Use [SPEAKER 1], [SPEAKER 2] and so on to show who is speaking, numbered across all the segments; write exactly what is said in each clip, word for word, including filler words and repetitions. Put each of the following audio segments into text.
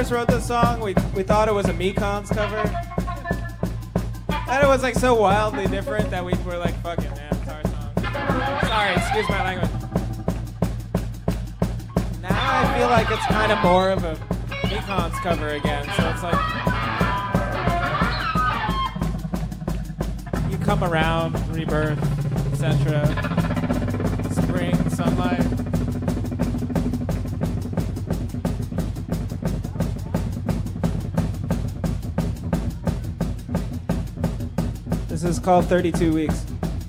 [SPEAKER 1] first wrote this song, we we thought it was a Mekons cover, and it was like so wildly different that we were like, "Fuck it, man, it's our song." Sorry, excuse my language. Now I feel like it's kind of more of a Mekons cover again, so it's like you come around, rebirth, et cetera. Spring, sunlight. This is called thirty-two Weeks.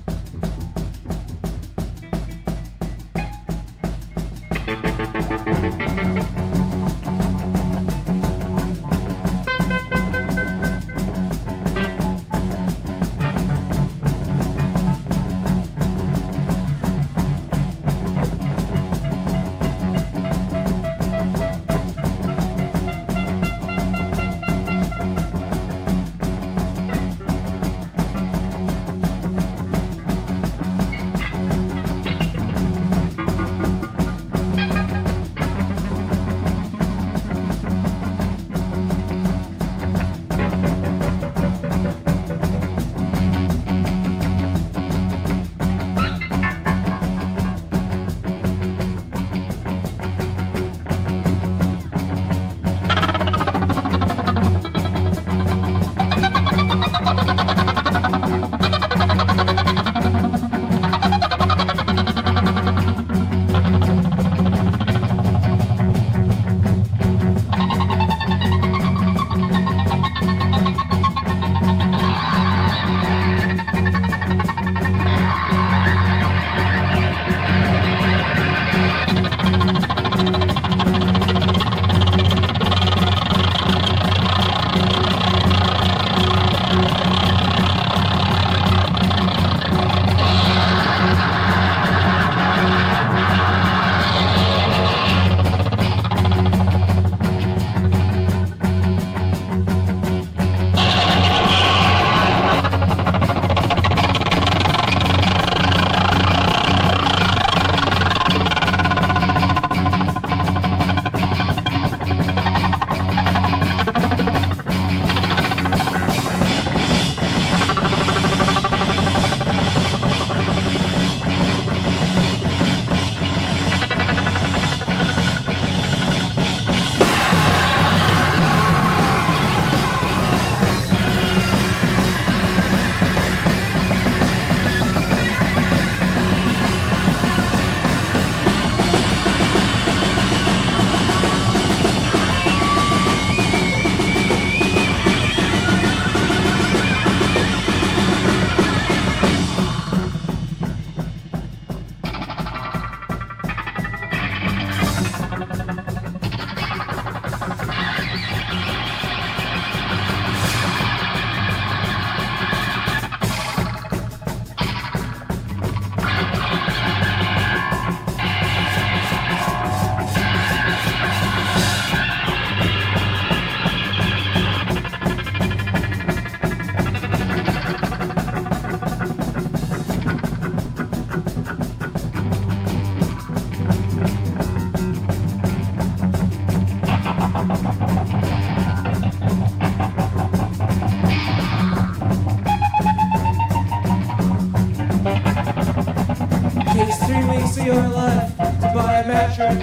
[SPEAKER 1] Your life to buy a mattress,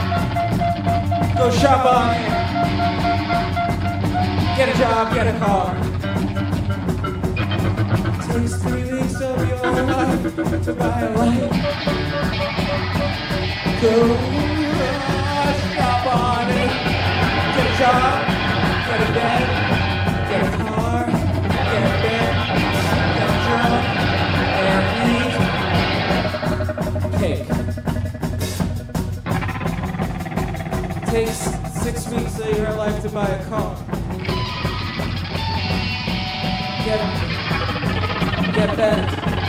[SPEAKER 1] go shop on it, get a job, get a car. Takes three weeks of your life to buy a life, go shop on it, get a job, get a bed, get a car, get a bed, get a job, and eat cake. Takes six weeks of your life to buy a car. Get get better.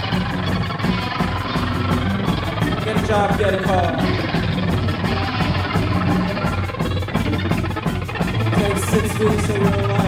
[SPEAKER 1] Get a job, get a car. Takes six weeks of your life